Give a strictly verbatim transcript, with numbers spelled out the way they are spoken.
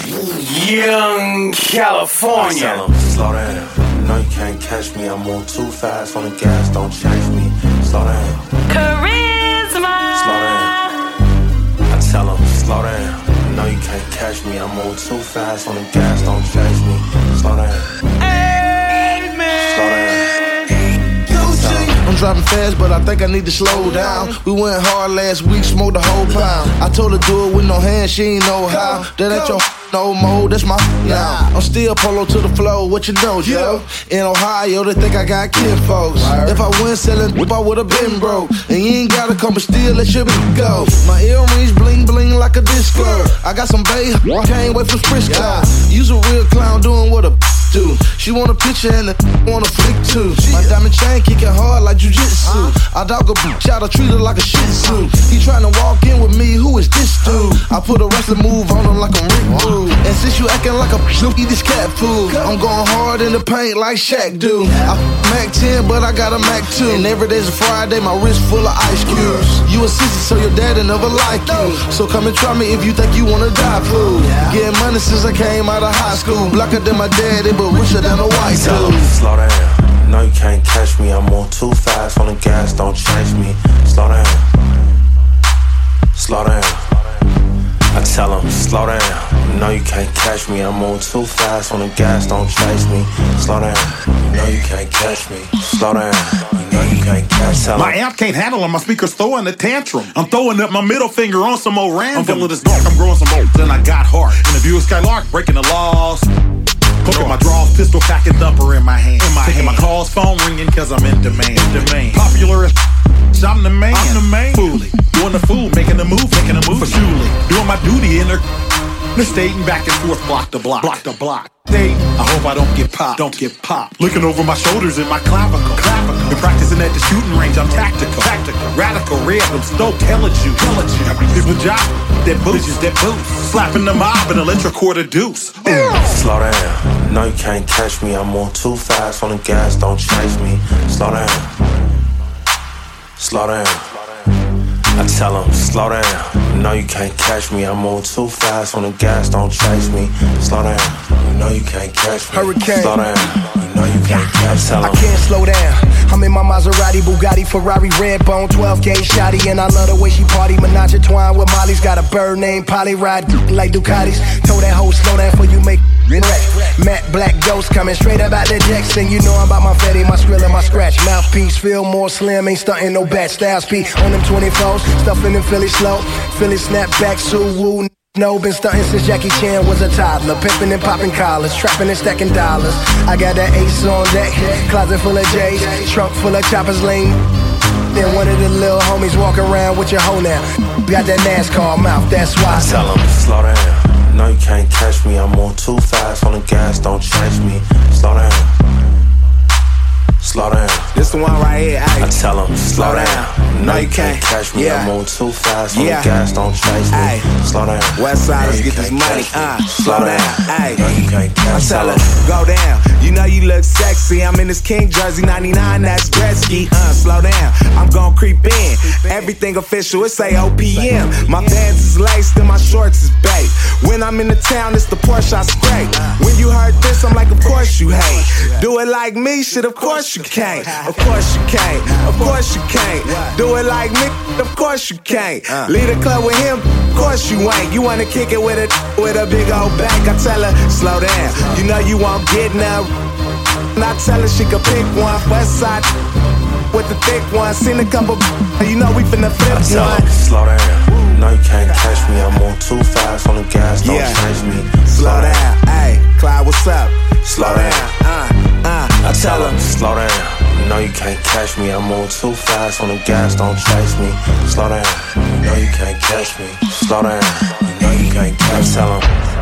Young California. Tell 'em, slow down. No, you can't catch me. I'm on too fast on the gas. Don't chase me. Slow down. Charisma. Slow down. I tell 'em, slow down. No, you can't catch me. I'm on too fast on the gas. Don't chase me. Slow down. Amen. Slow down. I'm driving fast, but I think I need to slow down. We went hard last week, smoked the whole pound. I told her do it with no hands, she ain't know how. That ain't your no more, that's my now. I'm still polo to the flow, what you know, yo? In Ohio, they think I got kid folks. If I went selling, I would've been broke. And you ain't gotta come but still let your bitch go. My earrings bling bling like a disco. I got some bae, can't wait for Frisco. You's a real clown doing what a do. She want a picture and a want a flick too. My diamond chain kicking hard like jujitsu. I dog a bitch out, I treat her like a shih tzu. He tryna walk in with me, who is this dude? I put a wrestling move on him like a Rick Rude. And since you acting like a bitch, eat this cat food. I'm going hard in the paint like Shaq do. I Mac ten, but I got a Mac two. And every day's a Friday, my wrist full of ice cubes. You a sissy, so your daddy never like you. So come and try me if you think you wanna die, fool. Getting money since I came out of high school. Blacker than my daddy, but richer than a white Tell 'em, dude. slow down. No, you can't catch me. I'm on too fast on the gas. Don't chase me. Slow down. Slow down. I tell 'em, slow down. No, you can't catch me. I'm on too fast on the gas. Don't chase me. Slow down. You know you can't catch me. Slow down. You know you can't catch me. My amp can't handle it. My speaker's throwing a tantrum. I'm throwing up my middle finger on some more random. I'm feeling this dark. I'm growing some more. Then I got heart. In the view of Skylark, breaking the laws. Look at my draws, pistol, pack and thumper in my hand. In my Taking hand. My calls, phone ringing, cause I'm in demand. In demand. Popular as I'm the man. I'm the man. Fooly. Doing the fool, making a move, making a move for Shuley. Doing my duty in the stating back and forth, block to block. Block to block. Dating. I hope I don't get popped. Don't get popped. Looking over my shoulders in my clavicle. Clavicle. Been practicing at the shooting range, I'm tactical. Tactical. Radical, red, I'm stoked, hella you. Hella you. People job, that boost, that boost. Slapping the mob and electric cord a deuce. Slow down. No, you can't catch me. I'm on too fast on the gas. Don't chase me. Slow down. Slow down. I tell 'em, slow down. No, you can't catch me. I'm on too fast on the gas. Don't chase me. Slow down. You know you can't catch me. Hurricane. Slow down. You know you can't catch me. I can't slow down. I'm in my Maserati, Bugatti, Ferrari, Redbone, twelve gauge shotty, and I love the way she party. Menage a twine with Molly's, got a bird named Polly, ride like Ducatis. Told that hoe slow down for you make wreck. Matte Black Ghost coming straight up out the Jackson. You know I'm about my fatty, my skrill and my scratch. Mouthpiece feel more slim, ain't stunting no bad styles. P on them twenty-fours, stuffing them Philly slow. Philly snapback, Suwoo. No, been stunting since Jackie Chan was a toddler. Pimping and popping collars, trapping and stacking dollars. I got that ace on deck, closet full of J's, trunk full of choppers, lean. Then one of the little homies walk around with your hoe now. Got that NASCAR mouth, that's why. I tell 'em, slow down. No, you can't catch me. I'm on too fast on the gas. Don't chase me. Slow down. Slow down. This the one right here, I tell 'em, slow down. No, you can't catch me. Yeah. I'm on too fast on Yeah. the gas. Don't chase me. Ay. Slow down. West Side, No, let's you get this can't money, catch me. uh, Slow down. Ay. No, you can't I catch tell me. her, go down. You know you look sexy. I'm in this King jersey, ninety-nine, that's Gretzky. Uh, slow down. I'm gon' creep in. Everything official, it say O P M. My pants is laced and my shorts is baked. When I'm in the town, it's the Porsche I scrape. When you heard this, I'm like, of course you hate. Do it like me, shit, of course you can't. Of course you can't. Of course you can't. Do it like me, of course you can't. Leave the club with him, of course you ain't. You wanna kick it with a with a big old back. I tell her, slow down. You know you won't get now. And I tell her she could pick one. West Side with the thick one. Seen a couple, you know we finna flip I tell one. 'em, slow down. No, you can't catch me. I'm on too fast on the gas. Don't Yeah. chase me. Slow down, hey, Clyde, what's up? Slow down. Uh, uh, I tell 'em, slow down. No, you can't catch me. I'm on too fast on the gas. Don't chase me. Slow down. You know you can't catch me. Slow down. You know you can't catch me. I tell 'em.